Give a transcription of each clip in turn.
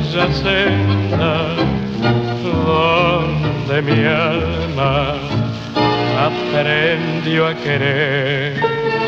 bella senda donde mi alma aprendió a querer.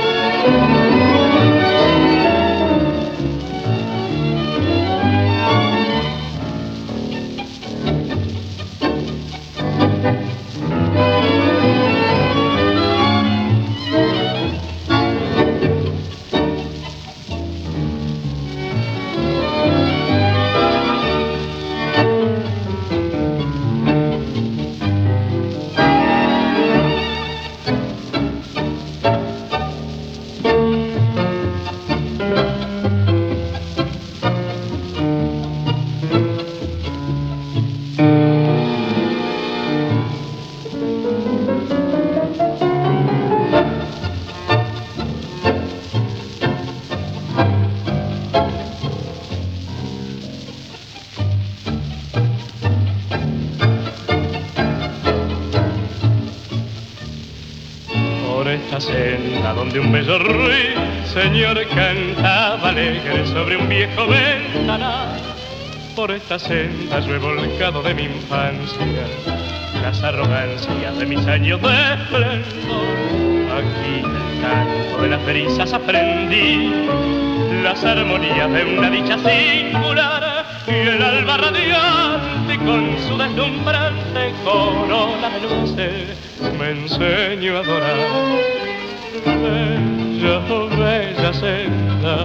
Esta senda donde un bello ruiseñor cantaba alegre sobre un viejo ventanal. Por esta senda yo he volcado de mi infancia las arrogancias de mis años de esplendor. Aquí el canto de las brisas aprendí las armonías de una dicha singular, y el alba radiante con su deslumbrante corona de luces me enseñó a adorar. Bella, oh bella senda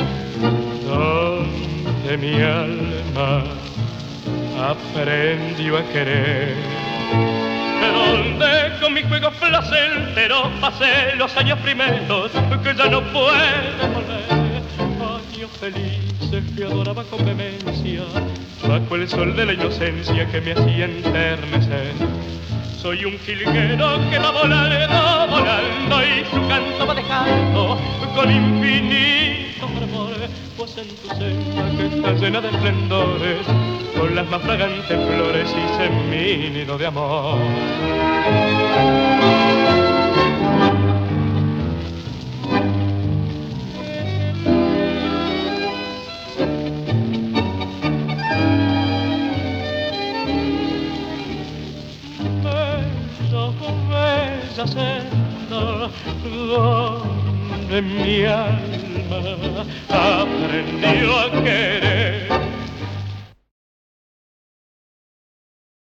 donde mi alma aprendió a querer, donde con mis juegos placenteros pasé los años primeros que ya no puedo volver. Años felices que adoraba con vehemencia bajo el sol de la inocencia que me hacía enternecer. Soy un jilguero que va volando, volando, y su canto va dejando con infinito fervor. Pues en tu senda que está llena de esplendores, con las más fragantes flores hice mi nido de amor. Bella senda donde mi alma aprendió a querer.